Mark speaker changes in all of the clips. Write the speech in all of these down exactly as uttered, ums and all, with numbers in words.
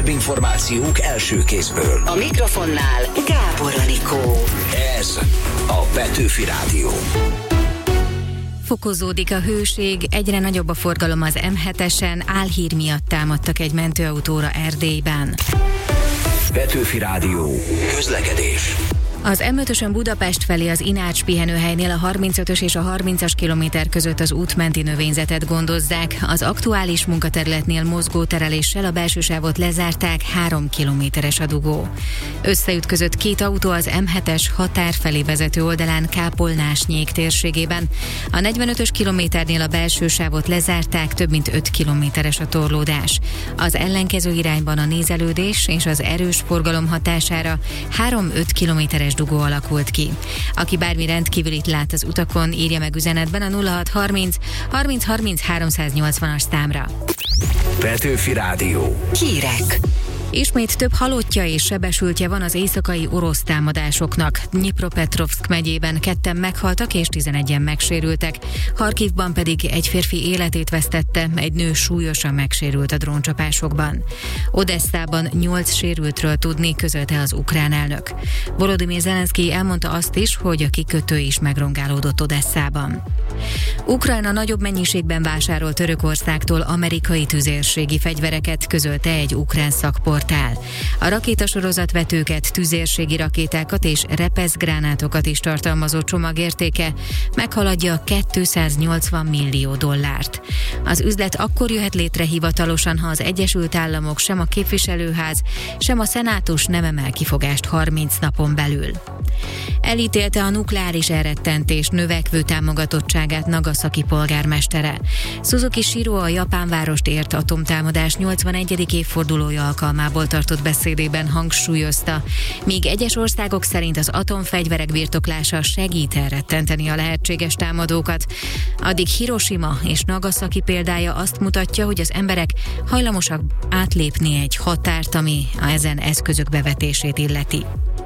Speaker 1: legfrissebb információk első kézből.
Speaker 2: A mikrofonnál Gábor Anikó.
Speaker 1: Ez a Petőfi Rádió.
Speaker 3: Fokozódik a hőség, egyre nagyobb a forgalom az em hetesen, álhír miatt támadtak egy mentőautóra Erdélyben.
Speaker 1: Petőfi Rádió. Közlekedés.
Speaker 3: Az em ötösön Budapest felé az Inács pihenőhelynél a harmincötös és a harmincas kilométer között az útmenti növényzetet gondozzák. Az aktuális munkaterületnél mozgótereléssel a belső sávot lezárták, három kilométeres a dugó. Összeütközött két autó az em hetes határ felé vezető oldalán Kápolnás-Nyék térségében. A negyvenötös kilométernél a belső sávot lezárták, több mint öt kilométeres a torlódás. Az ellenkező irányban a nézelődés és az erős forgalom hatására három-öt kilométeres dugó alakult ki. Aki bármi rendkívülit lát az utakon, írja meg üzenetben a nulla hat harminc harminc harminc háromszáznyolcvanas számra.
Speaker 1: Petőfi Rádió.
Speaker 2: Hírek.
Speaker 3: Ismét több halottja és sebesültje van az éjszakai orosz támadásoknak. Dnyipropetrovszk megyében ketten meghaltak és tizenegyen megsérültek. Harkivban pedig egy férfi életét vesztette, egy nő súlyosan megsérült a dróncsapásokban. Odesszában nyolc sérültről tudni, közölte az ukrán elnök. Volodymyr Zelenszkij elmondta azt is, hogy a kikötő is megrongálódott Odesszában. Ukrajna nagyobb mennyiségben vásárol Törökországtól amerikai tüzérségi fegyvereket, közölte egy ukrán szakportál. A rakétasorozatvetőket, tüzérségi rakétákat és repeszgránátokat is tartalmazó csomag értéke meghaladja kétszáznyolcvan millió dollárt. Az üzlet akkor jöhet létre hivatalosan, ha az Egyesült Államok, sem a képviselőház, sem a szenátus nem emel kifogást harminc napon belül. Elítélte a nukleáris elrettentés növekvő támogatottságát Nagasaki polgármestere. Suzuki Shiro a japán várost ért atomtámadás nyolcvanegyedik évfordulója alkalmából tartott beszédében hangsúlyozta, míg egyes országok szerint az atomfegyverek birtoklása segít elrettenteni a lehetséges támadókat, addig Hiroshima és Nagasaki példája azt mutatja, hogy az emberek hajlamosak átlépni egy határt, ami a ezen eszközök bevetését illeti.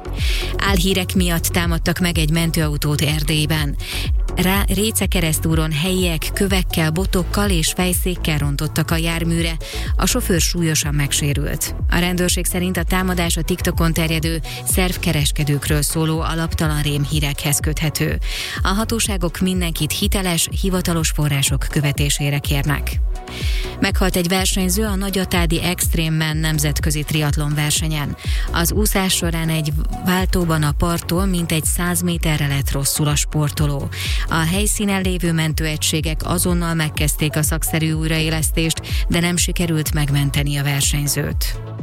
Speaker 3: Álhírek miatt támadtak meg egy mentőautót Erdélyben. Rá Réce keresztúron helyiek kövekkel, botokkal és fejszékkel rontottak a járműre, a sofőr súlyosan megsérült. A rendőrség szerint a támadás a TikTokon terjedő szervkereskedőkről szóló alaptalan rémhírekhez köthető. A hatóságok mindenkit hiteles, hivatalos források követésére kérnek. Meghalt egy versenyző a Nagyatádi Extreme-men nemzetközi triatlon versenyen. Az úszás során egy váltóban a parttól mintegy száz méterre lett rosszul a sportoló. A helyszínen lévő mentőegységek azonnal megkezdték a szakszerű újraélesztést, de nem sikerült megmenteni a versenyzőt.